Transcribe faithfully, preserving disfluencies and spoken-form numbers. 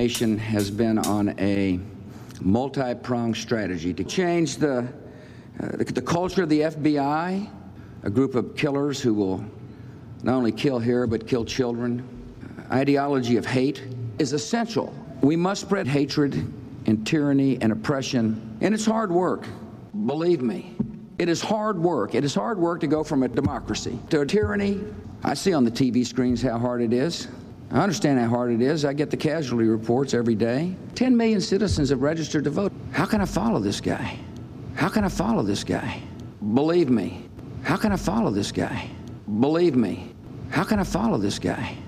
nation has been on a multi-pronged strategy to change the, uh, the, the culture of the F B I, a group of killers who will not only kill here but kill children. Uh, ideology of hate is essential. We must spread hatred and tyranny and oppression, and it's hard work. Believe me, it is hard work. It is hard work to go from a democracy to a tyranny. I see on the T V screens how hard it is. I understand how hard it is. I get the casualty reports every day. ten million citizens have registered to vote. How can I follow this guy? How can I follow this guy? Believe me. How can I follow this guy? Believe me. How can I follow this guy?